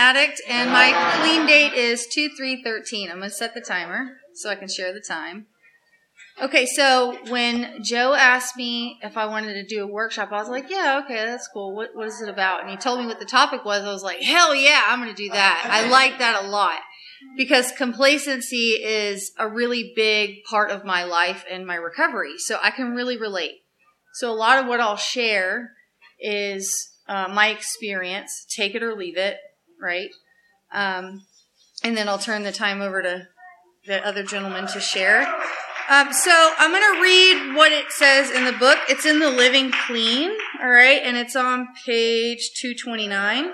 addict, and my clean date is 2/3/13. I'm going to set the timer so I can share the time. Okay, so when Joe asked me if I wanted to do a workshop, I was like, yeah, okay, that's cool. What is it about? And he told me what the topic was. I was like, hell yeah, I'm going to do that. I like that a lot because complacency is a really big part of my life and my recovery, so I can really relate. So a lot of what I'll share is my experience, take it or leave it, right? And then I'll turn the time over to the other gentleman to share. So I'm going to read what it says in the book. It's in the Living Clean, all right? And it's on page 229.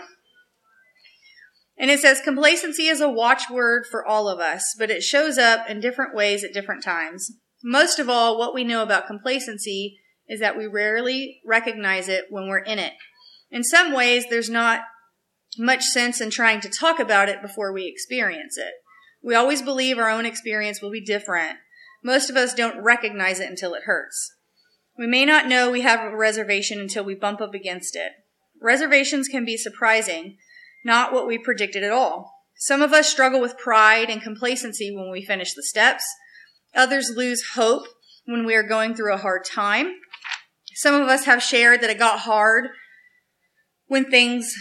And it says, complacency is a watchword for all of us, but it shows up in different ways at different times. Most of all, what we know about complacency is that we rarely recognize it when we're in it. In some ways, there's not much sense in trying to talk about it before we experience it. We always believe our own experience will be different. Most of us don't recognize it until it hurts. We may not know we have a reservation until we bump up against it. Reservations can be surprising, not what we predicted at all. Some of us struggle with pride and complacency when we finish the steps. Others lose hope when we are going through a hard time. Some of us have shared that it got hard when things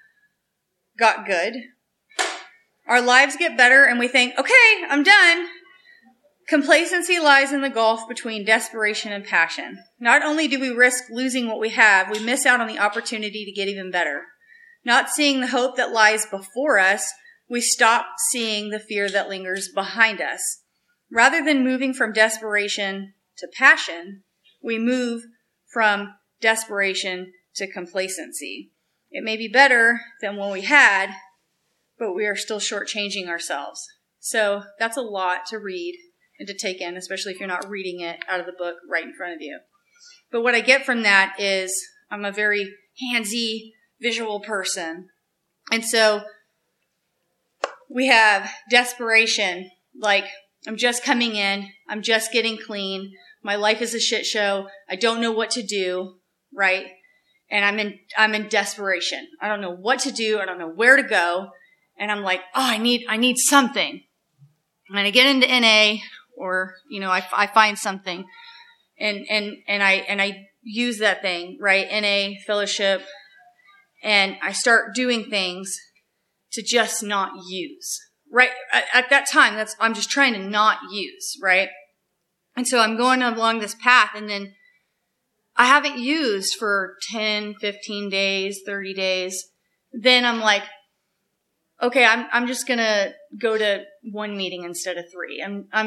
got good. Our lives get better and we think, okay, I'm done. Complacency lies in the gulf between desperation and passion. Not only do we risk losing what we have, we miss out on the opportunity to get even better. Not seeing the hope that lies before us, we stop seeing the fear that lingers behind us. Rather than moving from desperation to passion, we move from desperation to complacency. It may be better than what we had, but we are still shortchanging ourselves. So that's a lot to read and to take in, especially if you're not reading it out of the book right in front of you. But what I get from that is I'm a very handsy, visual person. And so we have desperation, like I'm just coming in, I'm just getting clean, my life is a shit show, I don't know what to do, right? And I'm in desperation. I don't know what to do, I don't know where to go, and I'm like, oh, I need something. And I get into NA, or, I find something and I use that thing, right? NA, fellowship, and I start doing things to just not use, right? At that time, I'm just trying to not use, right? And so I'm going along this path, and then I haven't used for 10, 15 days, 30 days. Then I'm like, okay, I'm just gonna go to one meeting instead of 3.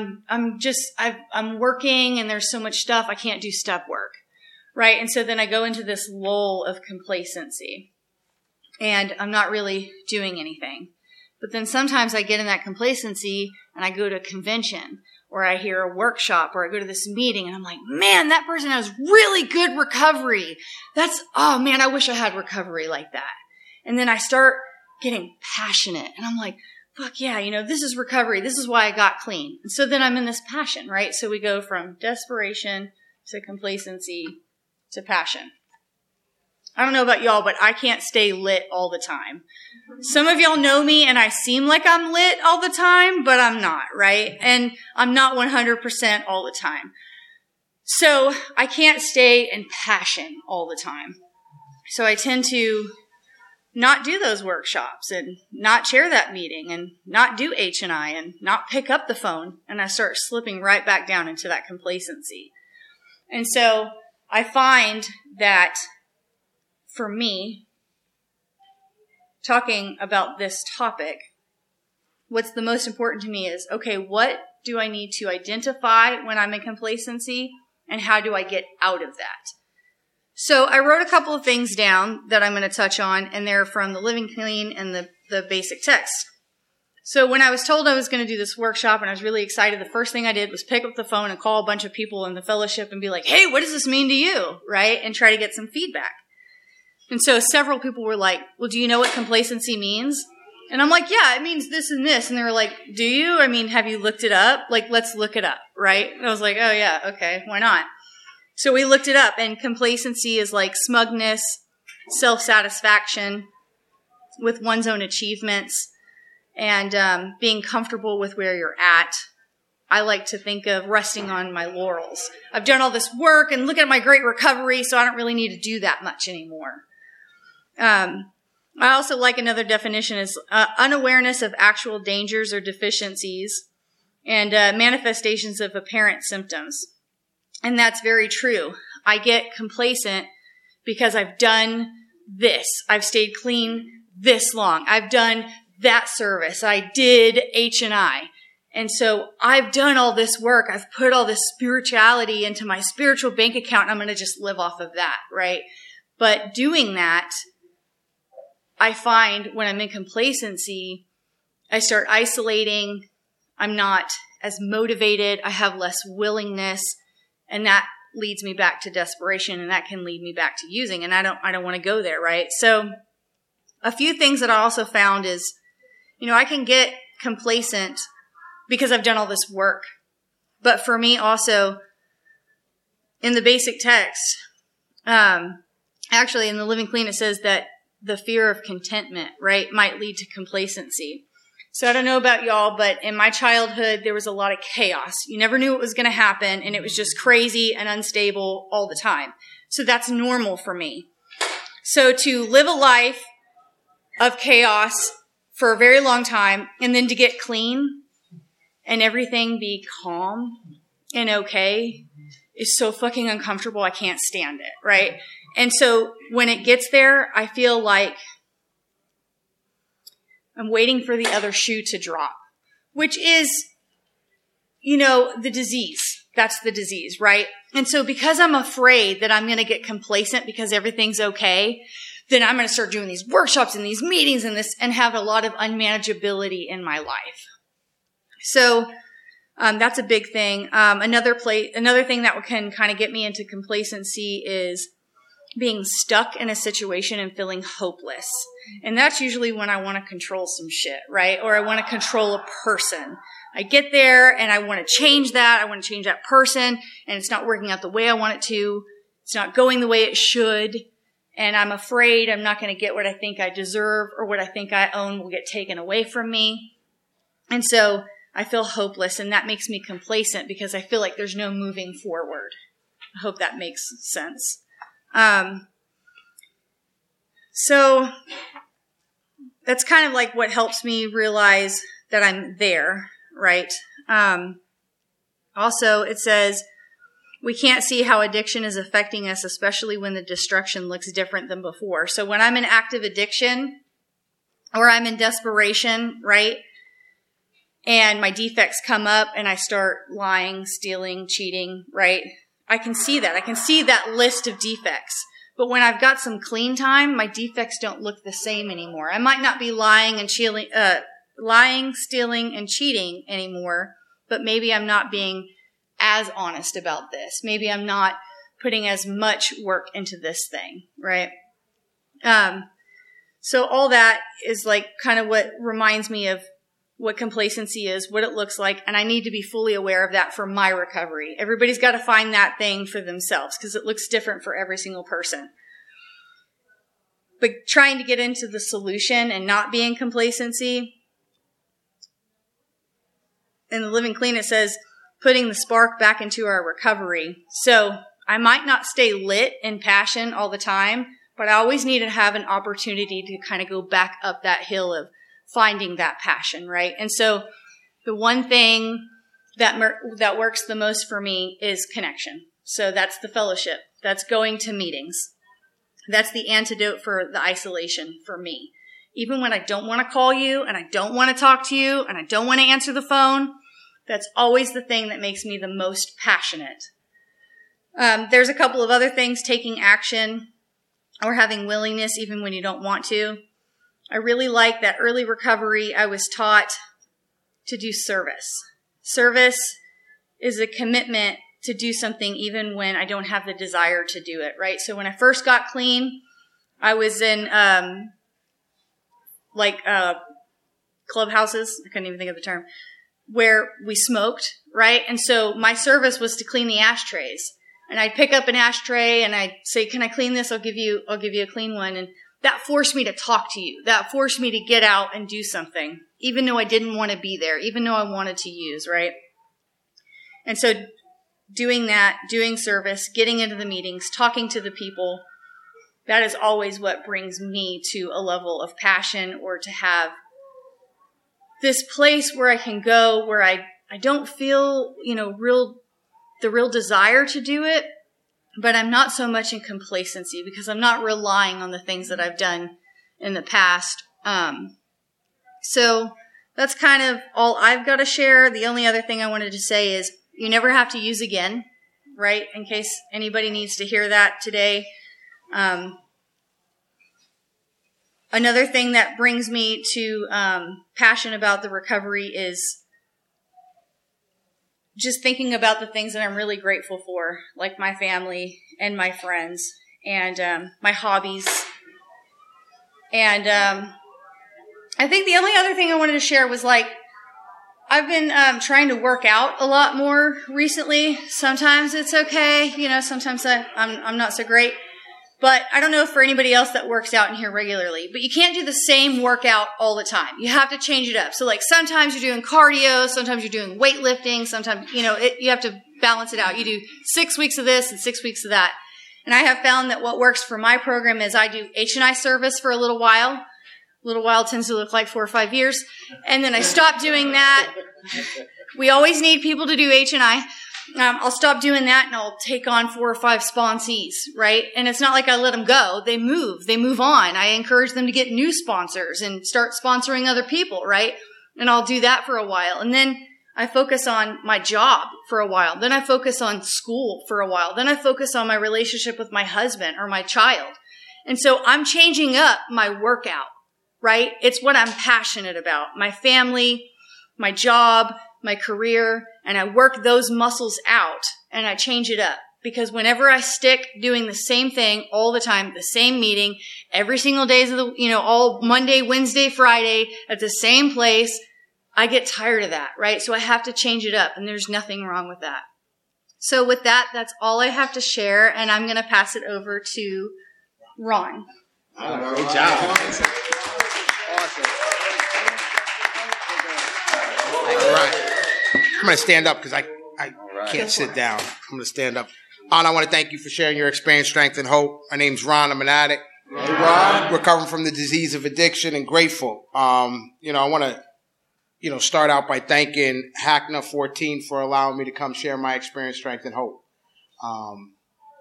I'm working and there's so much stuff, I can't do step work, right? And so then I go into this lull of complacency and I'm not really doing anything. But then sometimes I get in that complacency and I go to a convention or I hear a workshop or I go to this meeting and I'm like, man, that person has really good recovery. Oh man, I wish I had recovery like that. And then I start getting passionate and I'm like, fuck yeah, this is recovery. This is why I got clean. And so then I'm in this passion, right? So we go from desperation to complacency to passion. I don't know about y'all, but I can't stay lit all the time. Some of y'all know me and I seem like I'm lit all the time, but I'm not, right? And I'm not 100% all the time. So I can't stay in passion all the time. So I tend to not do those workshops and not chair that meeting and not do H&I and not pick up the phone. And I start slipping right back down into that complacency. And so I find that for me, talking about this topic, what's the most important to me is, okay, what do I need to identify when I'm in complacency and how do I get out of that? So I wrote a couple of things down that I'm going to touch on, and they're from the Living Clean and the basic text. So when I was told I was going to do this workshop and I was really excited, the first thing I did was pick up the phone and call a bunch of people in the fellowship and be like, hey, what does this mean to you, right? And try to get some feedback. And so several people were like, well, do you know what complacency means? And I'm like, yeah, it means this and this. And they were like, do you? Have you looked it up? Like, let's look it up, right? And I was like, oh yeah, okay, why not? So we looked it up, and complacency is like smugness, self-satisfaction, with one's own achievements and being comfortable with where you're at. I like to think of resting on my laurels. I've done all this work and look at my great recovery, so I don't really need to do that much anymore. I also like another definition is unawareness of actual dangers or deficiencies and manifestations of apparent symptoms. And that's very true. I get complacent because I've done this. I've stayed clean this long. I've done that service. I did H&I. And so I've done all this work. I've put all this spirituality into my spiritual bank account, and I'm going to just live off of that, right? But doing that, I find when I'm in complacency, I start isolating. I'm not as motivated. I have less willingness, and that leads me back to desperation, and that can lead me back to using, and I don't want to go there, right? So a few things that I also found is, I can get complacent because I've done all this work. But for me also, in the basic text, actually in the Living Clean, it says that the fear of contentment, right, might lead to complacency. So I don't know about y'all, but in my childhood, there was a lot of chaos. You never knew what was going to happen, and it was just crazy and unstable all the time. So that's normal for me. So to live a life of chaos for a very long time, and then to get clean and everything be calm and okay is so fucking uncomfortable. I can't stand it, right? And so when it gets there, I feel like I'm waiting for the other shoe to drop, which is, the disease. That's the disease, right? And so because I'm afraid that I'm going to get complacent because everything's okay, then I'm going to start doing these workshops and these meetings and have a lot of unmanageability in my life. So that's a big thing. Another thing that can kind of get me into complacency is being stuck in a situation and feeling hopeless. And that's usually when I want to control some shit, right? Or I want to control a person. I get there and I want to change that. I want to change that person, and it's not working out the way I want it to. It's not going the way it should. And I'm afraid I'm not going to get what I think I deserve, or what I think I own will get taken away from me. And so I feel hopeless, and that makes me complacent because I feel like there's no moving forward. I hope that makes sense. So that's kind of like what helps me realize that I'm there, right? Also, it says, we can't see how addiction is affecting us, especially when the destruction looks different than before. So when I'm in active addiction or I'm in desperation, right? And my defects come up and I start lying, stealing, cheating, right? I can see that. I can see that list of defects. But when I've got some clean time, my defects don't look the same anymore. I might not be lying, stealing, and cheating anymore, but maybe I'm not being as honest about this. Maybe I'm not putting as much work into this thing, right? So all that is like kind of what reminds me of what complacency is, what it looks like, and I need to be fully aware of that for my recovery. Everybody's got to find that thing for themselves because it looks different for every single person. But trying to get into the solution and not be in complacency, in the Living Clean it says, putting the spark back into our recovery. So I might not stay lit in passion all the time, but I always need to have an opportunity to kind of go back up that hill of finding that passion, right? And so the one thing that works the most for me is connection. So that's the fellowship. That's going to meetings. That's the antidote for the isolation for me. Even when I don't want to call you and I don't want to talk to you and I don't want to answer the phone, that's always the thing that makes me the most passionate. There's a couple of other things, taking action or having willingness even when you don't want to. I really like that early recovery. I was taught to do service. Service is a commitment to do something even when I don't have the desire to do it, right? So when I first got clean, I was in clubhouses, I couldn't even think of the term, where we smoked, right? And so my service was to clean the ashtrays. And I'd pick up an ashtray and I'd say, "Can I clean this? I'll give you a clean one." And that forced me to talk to you. That forced me to get out and do something, even though I didn't want to be there, even though I wanted to use, right? And so doing that, doing service, getting into the meetings, talking to the people, that is always what brings me to a level of passion, or to have this place where I can go, where I don't feel, the real desire to do it, but I'm not so much in complacency because I'm not relying on the things that I've done in the past. So that's kind of all I've got to share. The only other thing I wanted to say is you never have to use again, right? In case anybody needs to hear that today. Another thing that brings me to passion about the recovery is just thinking about the things that I'm really grateful for, like my family and my friends and my hobbies. And I think the only other thing I wanted to share was I've been trying to work out a lot more recently. Sometimes it's okay, sometimes I'm not so great. But I don't know for anybody else that works out in here regularly, but you can't do the same workout all the time. You have to change it up. So sometimes you're doing cardio, sometimes you're doing weightlifting, sometimes, you have to balance it out. You do 6 weeks of this and 6 weeks of that. And I have found that what works for my program is I do H&I service for a little while. A little while tends to look like 4 or 5 years. And then I stop doing that. We always need people to do H&I. I'll stop doing that and I'll take on 4 or 5 sponsees, right? And it's not like I let them go. They move on. I encourage them to get new sponsors and start sponsoring other people, right? And I'll do that for a while. And then I focus on my job for a while. Then I focus on school for a while. Then I focus on my relationship with my husband or my child. And so I'm changing up my workout, right? It's what I'm passionate about. My family, my job, my career, and I work those muscles out and I change it up. Because whenever I stick doing the same thing all the time, the same meeting, every single days of all Monday, Wednesday, Friday at the same place, I get tired of that, right? So I have to change it up, and there's nothing wrong with that. So with that, that's all I have to share, and I'm going to pass it over to Ron. Great job. Awesome. All right. I'm going to stand up because I can't sit down. I'm going to stand up. Ron, I want to thank you for sharing your experience, strength, and hope. My name's Ron. I'm an addict. Hey, Ron. Recovering from the disease of addiction and grateful. I want to, start out by thanking Hackna 14 for allowing me to come share my experience, strength, and hope. I'm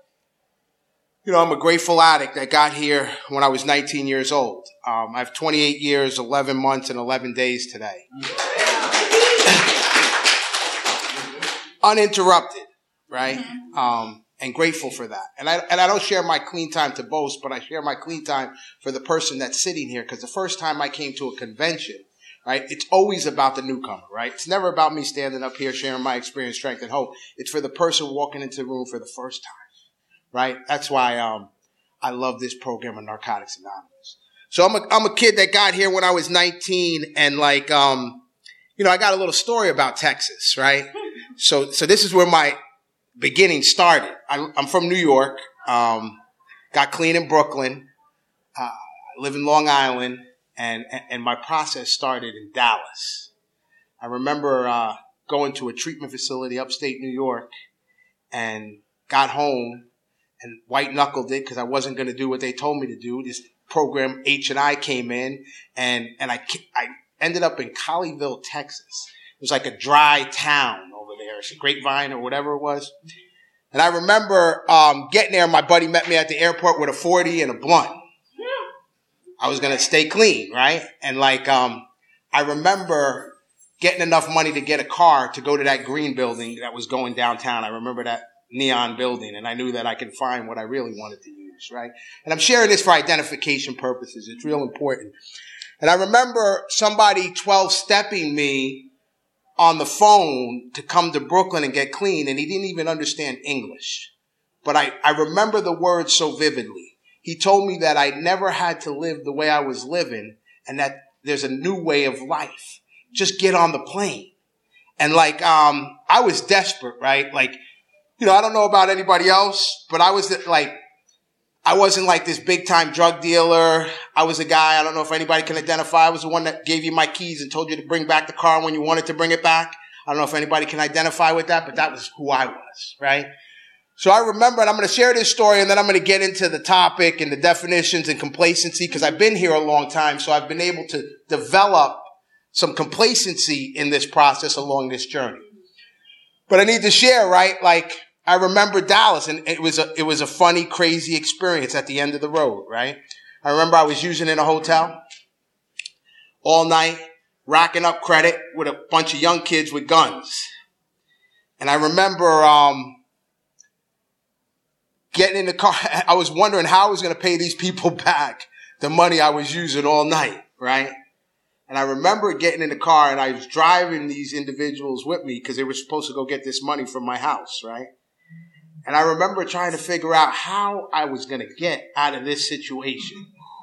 a grateful addict that got here when I was 19 years old. I have 28 years, 11 months, and 11 days today. Uninterrupted, right? And grateful for that. And I don't share my clean time to boast, but I share my clean time for the person that's sitting here. Because the first time I came to a convention, right, it's always about the newcomer, right? It's never about me standing up here sharing my experience, strength, and hope. It's for the person walking into the room for the first time, right? That's why I love this program of Narcotics Anonymous. So I'm a kid that got here when I was 19, and I got a little story about Texas, right? So this is where my beginning started. I'm from New York, got clean in Brooklyn, live in Long Island, and my process started in Dallas. I remember going to a treatment facility upstate New York and got home and white-knuckled it because I wasn't going to do what they told me to do. This program H&I came in, and I ended up in Colleyville, Texas. It was like a dry town over there. It's a Grapevine or whatever it was. And I remember getting there. My buddy met me at the airport with a 40 and a blunt. I was going to stay clean, right? And I remember getting enough money to get a car to go to that green building that was going downtown. I remember that neon building, and I knew that I could find what I really wanted to use, right? And I'm sharing this for identification purposes. It's real important. And I remember somebody 12-stepping me on the phone to come to Brooklyn and get clean, and he didn't even understand English. But I remember the words so vividly. He told me that I never had to live the way I was living and that there's a new way of life. Just get on the plane. And I was desperate, right? I don't know about anybody else, but I I wasn't like this big time drug dealer. I was a guy, I don't know if anybody can identify. I was the one that gave you my keys and told you to bring back the car when you wanted to bring it back. I don't know if anybody can identify with that, but that was who I was, right? So I remember, and I'm going to share this story, and then I'm going to get into the topic and the definitions and complacency, because I've been here a long time, so I've been able to develop some complacency in this process along this journey. But I need to share, right? Like, I remember Dallas, and it was a funny, crazy experience at the end of the road, right? I remember I was using in a hotel all night, racking up credit with a bunch of young kids with guns. And I remember getting in the car. I was wondering how I was going to pay these people back the money I was using all night, right? And I remember getting in the car, and I was driving these individuals with me because they were supposed to go get this money from my house, right? And I remember trying to figure out how I was going to get out of this situation.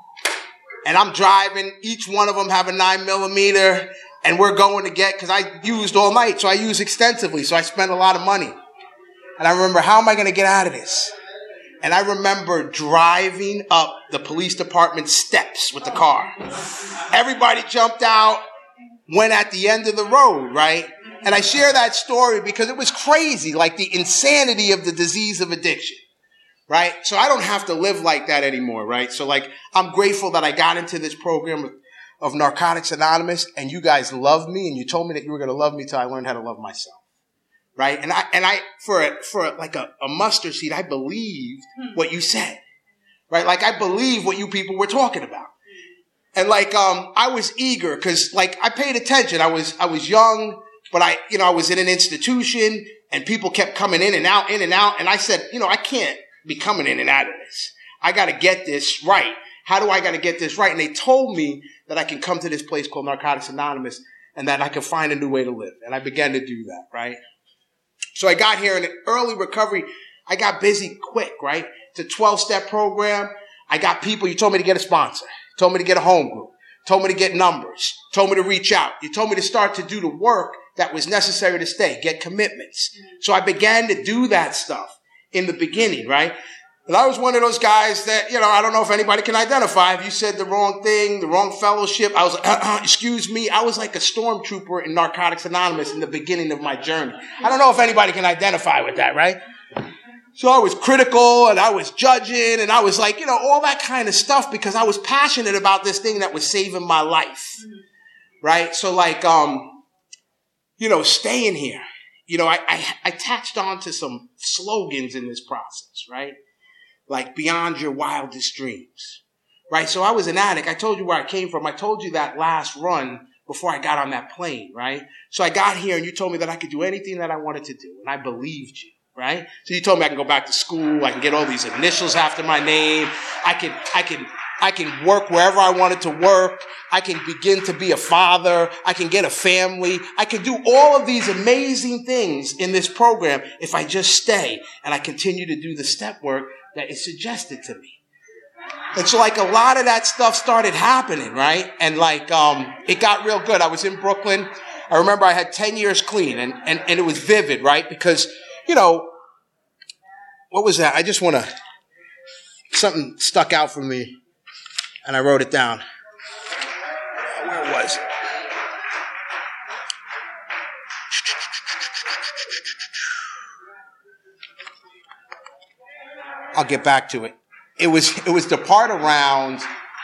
And I'm driving, each one of them have a 9mm, and we're going to get, because I used all night, so I used extensively, so I spent a lot of money. And I remember, how am I going to get out of this? And I remember driving up the police department steps with the car. Everybody jumped out, went at the end of the road, right? And I share that story because it was crazy, like the insanity of the disease of addiction, right? So I don't have to live like that anymore, right? So like, I'm grateful that I got into this program of Narcotics Anonymous, and you guys loved me, and you told me that you were going to love me till I learned how to love myself, right? And I for like a mustard seed, I believed what you said, right? Like, I believed what you people were talking about. And like, I was eager because like I paid attention. I was young, but I was in an institution, and people kept coming in and out. And I said, I can't be coming in and out of this. I got to get this right. How do I got to get this right? And they told me that I can come to this place called Narcotics Anonymous and that I can find a new way to live. And I began to do that, right? So I got here in early recovery. I got busy quick, right? It's a 12-step program. I got people. You told me to get a sponsor. Told me to get a home group. Told me to get numbers. Told me to reach out. You told me to start to do the work that was necessary to stay, get commitments. So I began to do that stuff in the beginning, right? And I was one of those guys that, I don't know if anybody can identify. If you said the wrong thing, the wrong fellowship, I was like, excuse me. I was like a stormtrooper in Narcotics Anonymous in the beginning of my journey. I don't know if anybody can identify with that, right? So I was critical, and I was judging, and I was like, all that kind of stuff, because I was passionate about this thing that was saving my life, right? So like, staying here, I attached on to some slogans in this process, right? Like, beyond your wildest dreams, right? So I was an addict. I told you where I came from. I told you that last run before I got on that plane, right? So I got here, and you told me that I could do anything that I wanted to do, and I believed you. Right? So you told me I can go back to school. I can get all these initials after my name. I can work wherever I wanted to work. I can begin to be a father. I can get a family. I can do all of these amazing things in this program if I just stay and I continue to do the step work that is suggested to me. And so like a lot of that stuff started happening, right? And like, it got real good. I was in Brooklyn. I remember I had 10 years clean, and it was vivid, right? Because what was that? I just want to, something stuck out for me, and I wrote it down. Where was it? I'll get back to it. It was the part around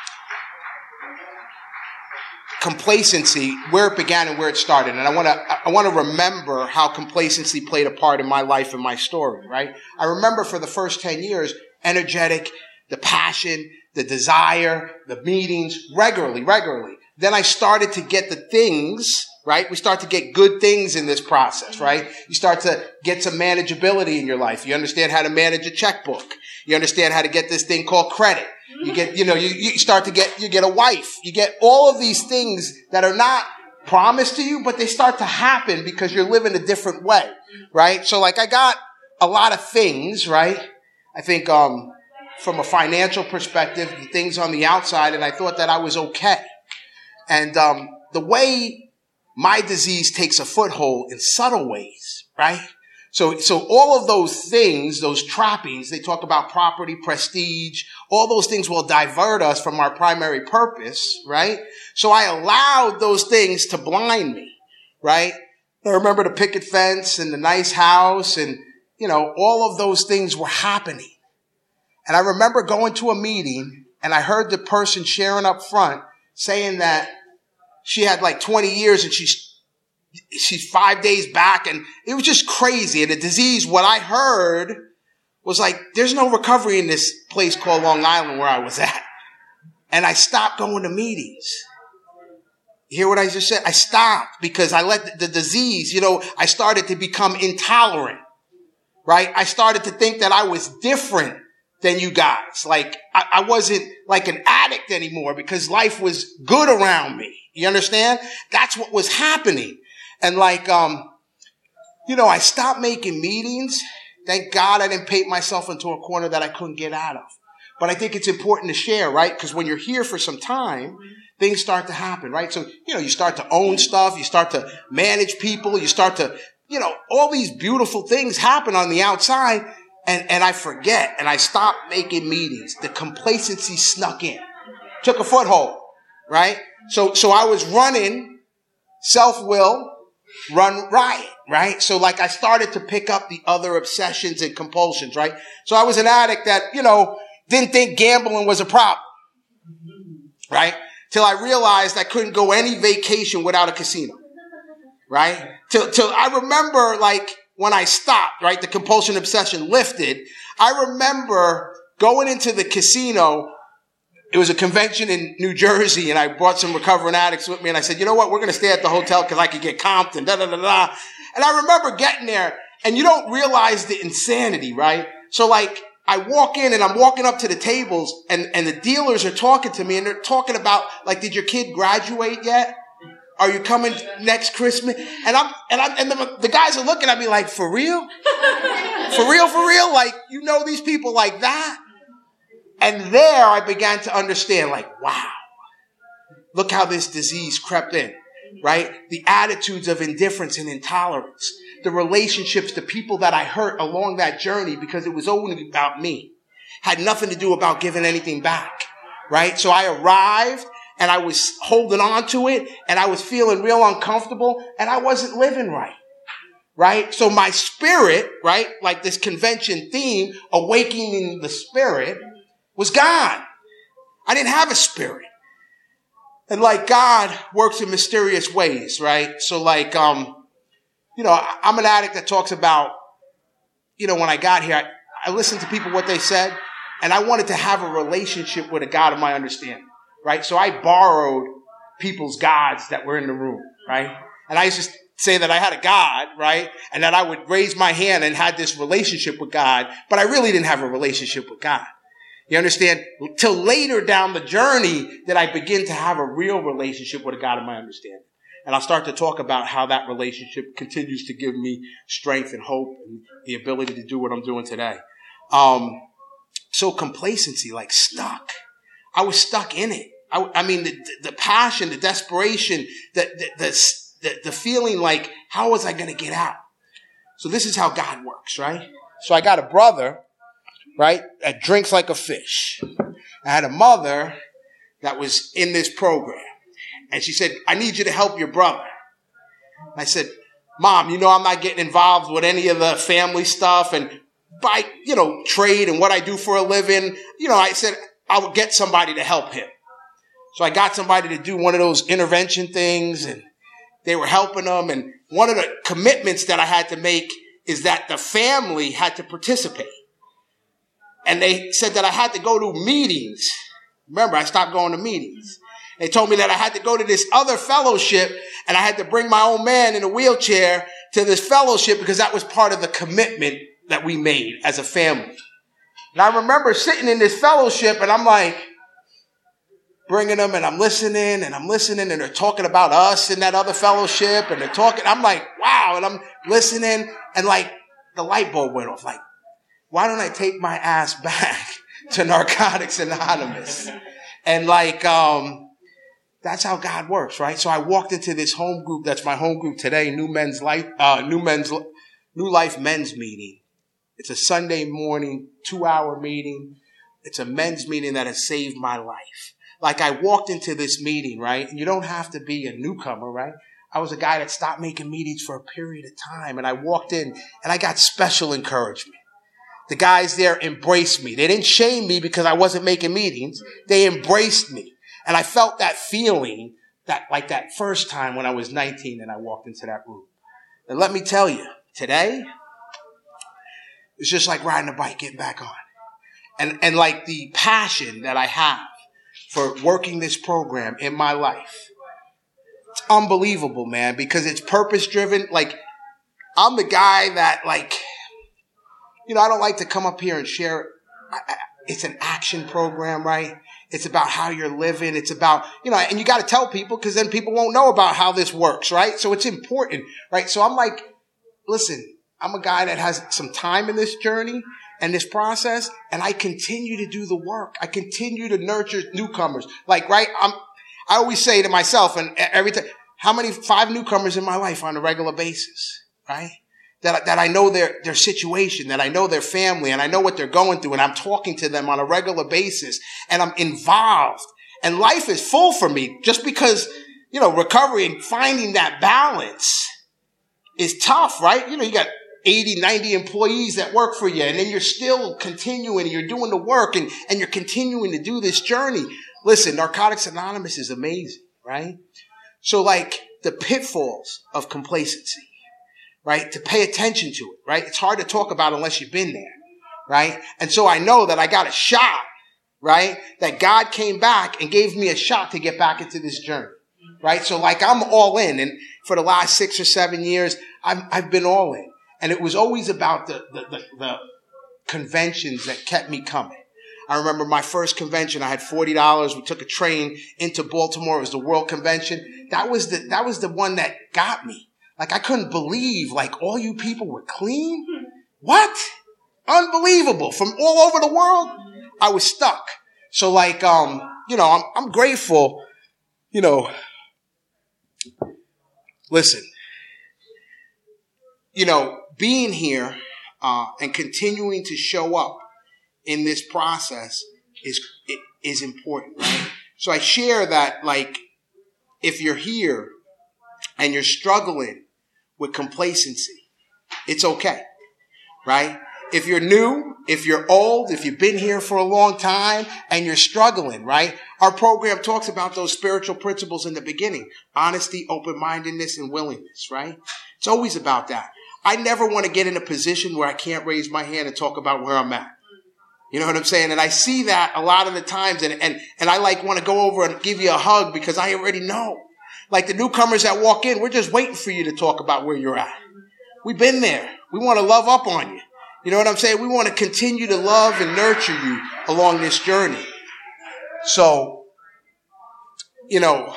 complacency, where it began and where it started. And I want to remember how complacency played a part in my life and my story, right? I remember for the first 10 years, energetic, the passion, the desire, the meetings, regularly. Then I started to get the things, right? We start to get good things in this process, right? You start to get some manageability in your life. You understand how to manage a checkbook. You understand how to get this thing called credit. You get, you get a wife. You get all of these things that are not promised to you, but they start to happen because you're living a different way, right? So like I got a lot of things, right? I think, from a financial perspective, the things on the outside, and I thought that I was okay. And, the way my disease takes a foothold in subtle ways, right? So all of those things, those trappings, they talk about property, prestige, all those things will divert us from our primary purpose, right? So I allowed those things to blind me, right? I remember the picket fence and the nice house and, all of those things were happening. And I remember going to a meeting and I heard the person sharing up front saying that she had like 20 years and she's 5 days back, and it was just crazy. And the disease, what I heard was like, there's no recovery in this place called Long Island where I was at. And I stopped going to meetings. You hear what I just said? I stopped because I let the disease, I started to become intolerant, right? I started to think that I was different than you guys. Like I wasn't like an addict anymore because life was good around me. You understand? That's what was happening. And I stopped making meetings. Thank God I didn't paint myself into a corner that I couldn't get out of. But I think it's important to share, right? Because when you're here for some time, things start to happen, right? So, you start to own stuff. You start to manage people. You start to, all these beautiful things happen on the outside. And I forget. And I stopped making meetings. The complacency snuck in. Took a foothold, right? So I was running self-will, run riot, right? So I started to pick up the other obsessions and compulsions, right? So I was an addict that, didn't think gambling was a problem, right? Till I realized I couldn't go any vacation without a casino, right? Till I remember when I stopped, right? The compulsion obsession lifted. I remember going into the casino. It was a convention in New Jersey, and I brought some recovering addicts with me, and I said, you know what, we're going to stay at the hotel because I could get comped and da-da-da-da. And I remember getting there, and you don't realize the insanity, right? So, I walk in, and I'm walking up to the tables, and the dealers are talking to me, and they're talking about, did your kid graduate yet? Are you coming next Christmas? And the guys are looking at me like, for real? For real? These people like that? And there I began to understand, wow, look how this disease crept in, right? The attitudes of indifference and intolerance, the relationships, the people that I hurt along that journey because it was only about me, had nothing to do about giving anything back, right? So I arrived and I was holding on to it and I was feeling real uncomfortable and I wasn't living right. Right? So my spirit, right? Like this convention theme, awakening the spirit, was gone. I didn't have a spirit. And God works in mysterious ways, right? So I'm an addict that talks about, when I got here, I listened to people, what they said, and I wanted to have a relationship with a God of my understanding, right? So I borrowed people's gods that were in the room, right? And I used to say that I had a God, right? And that I would raise my hand and had this relationship with God, but I really didn't have a relationship with God. You understand? Till later down the journey that I begin to have a real relationship with a God of my understanding. And I'll start to talk about how that relationship continues to give me strength and hope and the ability to do what I'm doing today. So complacency, stuck. I was stuck in it. The passion, the desperation, the feeling how was I going to get out? So this is how God works, right? So I got a brother, right, that drinks like a fish. I had a mother that was in this program. And she said, I need you to help your brother. And I said, Mom, I'm not getting involved with any of the family stuff and by, trade and what I do for a living. I said, I would get somebody to help him. So I got somebody to do one of those intervention things and they were helping them. And one of the commitments that I had to make is that the family had to participate. And they said that I had to go to meetings. Remember, I stopped going to meetings. They told me that I had to go to this other fellowship and I had to bring my own man in a wheelchair to this fellowship because that was part of the commitment that we made as a family. And I remember sitting in this fellowship and I'm bringing them and I'm listening and they're talking about us in that other fellowship and they're talking. I'm wow. And I'm listening and the light bulb went off. Why don't I take my ass back to Narcotics Anonymous? And that's how God works, right? So I walked into this home group. That's my home group today, New Men's New Life men's meeting. It's a Sunday morning, 2-hour meeting. It's a men's meeting that has saved my life. Like I walked into this meeting, right? And you don't have to be a newcomer, right? I was a guy that stopped making meetings for a period of time. And I walked in and I got special encouragement. The guys there embraced me. They didn't shame me because I wasn't making meetings. They embraced me. And I felt that feeling that first time when I was 19 and I walked into that room. And let me tell you, today, it's just like riding a bike, getting back on. And like the passion that I have for working this program in my life, it's unbelievable, man, because it's purpose driven. Like, I'm the guy that, like, you know, I don't like to come up here and share. It's an action program, right? It's about how you're living. It's about, you know, and you got to tell people because then people won't know about how this works, right? So it's important, right? So I'm like, listen, I'm a guy that has some time in this journey and this process, and I continue to do the work. I continue to nurture newcomers. Like, right? I always say to myself, and every time, how many 5 newcomers in my life on a regular basis, right? That I know their situation, that I know their family, and I know what they're going through, and I'm talking to them on a regular basis, and I'm involved. And life is full for me just because, you know, recovery and finding that balance is tough, right? You know, you got 80, 90 employees that work for you, and then you're still continuing, and you're doing the work, and you're continuing to do this journey. Listen, Narcotics Anonymous is amazing, right? So, like, the pitfalls of complacency, right? To pay attention to it, right? It's hard to talk about unless you've been there, right? And so I know that I got a shot, right? That God came back and gave me a shot to get back into this journey, right? So like I'm all in. And for the last 6 or 7 years, I've been all in. And it was always about the conventions that kept me coming. I remember my first convention, I had $40. We took a train into Baltimore. It was the World Convention. That was the one that got me. Like, I couldn't believe, like, all you people were clean? What? Unbelievable. From all over the world, I was stuck. So, like, you know, I'm grateful, you know. Listen, you know, being here and continuing to show up in this process is important, right? So I share that, like, if you're here and you're struggling with complacency, it's okay, right? If you're new, if you're old, if you've been here for a long time and you're struggling, right? Our program talks about those spiritual principles in the beginning: honesty, open-mindedness, and willingness, right? It's always about that. I never want to get in a position where I can't raise my hand and talk about where I'm at. You know what I'm saying? And I see that a lot of the times, and I like want to go over and give you a hug because I already know. Like the newcomers that walk in, we're just waiting for you to talk about where you're at. We've been there. We want to love up on you. You know what I'm saying? We want to continue to love and nurture you along this journey. So, you know,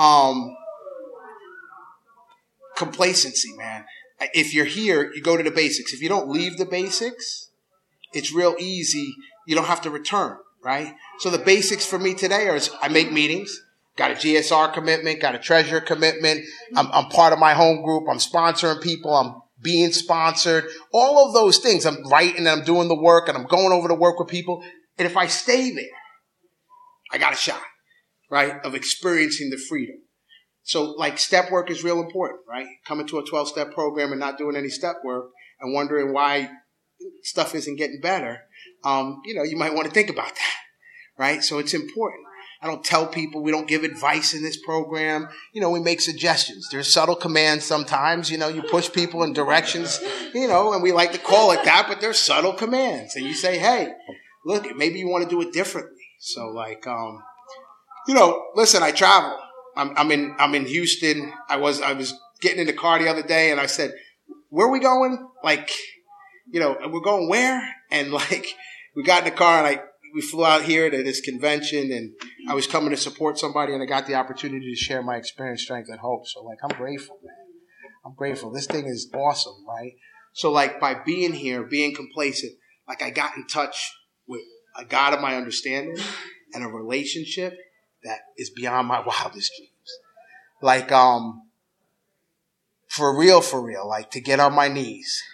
complacency, man. If you're here, you go to the basics. If you don't leave the basics, it's real easy. You don't have to return, right? So the basics for me today are I make meetings. Got a GSR commitment, got a treasurer commitment. I'm part of my home group. I'm sponsoring people. I'm being sponsored. All of those things. I'm writing and I'm doing the work and I'm going over to work with people. And if I stay there, I got a shot, right, of experiencing the freedom. So like step work is real important, right? Coming to a 12-step program and not doing any step work and wondering why stuff isn't getting better. You know, you might want to think about that, right? So it's important. I don't tell people, we don't give advice in this program. You know, we make suggestions. There's subtle commands sometimes. You know, you push people in directions, you know, and we like to call it that, but there's subtle commands. And you say, hey, look, maybe you want to do it differently. So like, you know, listen, I travel. I'm in Houston. I was getting in the car the other day and I said, where are we going? Like, you know, we're going where? And like, we got in the car and we flew out here to this convention and I was coming to support somebody and I got the opportunity to share my experience, strength, and hope. So like, I'm grateful, man. I'm grateful. This thing is awesome, right? So like by being here, being complacent, like I got in touch with a God of my understanding and a relationship that is beyond my wildest dreams. Like, for real, like to get on my knees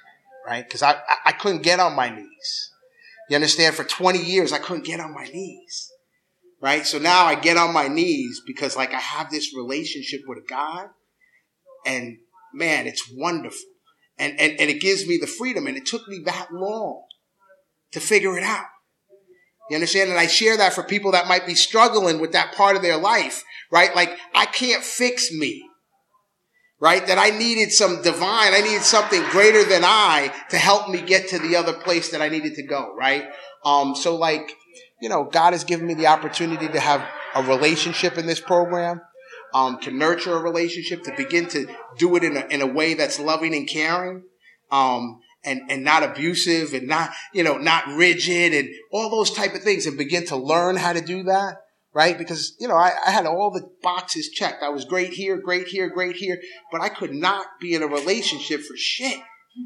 right? Because I couldn't get on my knees. You understand? For 20 years, I couldn't get on my knees, right? So now I get on my knees because like I have this relationship with God, and man, it's wonderful. And it gives me the freedom, and it took me that long to figure it out. You understand? And I share that for people that might be struggling with that part of their life, right? Like, I can't fix me, right? That I needed I needed something greater than I to help me get to the other place that I needed to go, right? So like, you know, God has given me the opportunity to have a relationship in this program, to nurture a relationship, to begin to do it in a way that's loving and caring, and not abusive and not, you know, not rigid and all those type of things, and begin to learn how to do that, right? Because, you know, I had all the boxes checked. I was great here, but I could not be in a relationship for shit.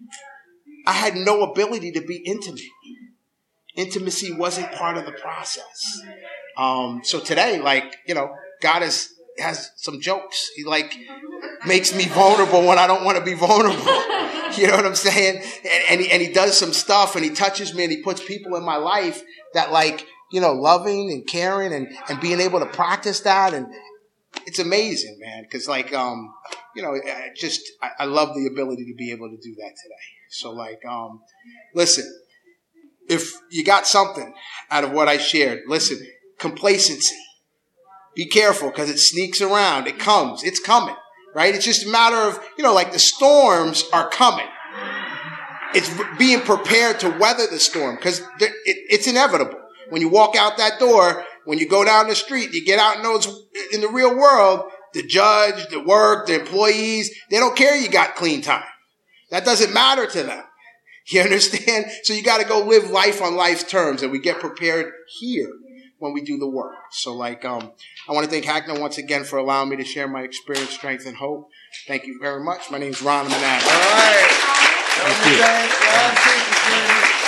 I had no ability to be intimate. Intimacy wasn't part of the process. So today, like, you know, God has some jokes. He like makes me vulnerable when I don't want to be vulnerable. You know what I'm saying? And he does some stuff, and he touches me, and he puts people in my life that, like, you know, loving and caring and being able to practice that. And it's amazing, man. Cause like, you know, I love the ability to be able to do that today. So like, listen, if you got something out of what I shared, listen, complacency. Be careful, because it sneaks around. It comes. It's coming, right? It's just a matter of, you know, like the storms are coming. It's being prepared to weather the storm, because it's inevitable. When you walk out that door, when you go down the street, you get out in the real world, the judge, the work, the employees, they don't care you got clean time. That doesn't matter to them. You understand? So you got to go live life on life's terms, and we get prepared here when we do the work. So like, I want to thank Hackner once again for allowing me to share my experience, strength, and hope. Thank you very much. My name is Ron Manat. All right. Thank you.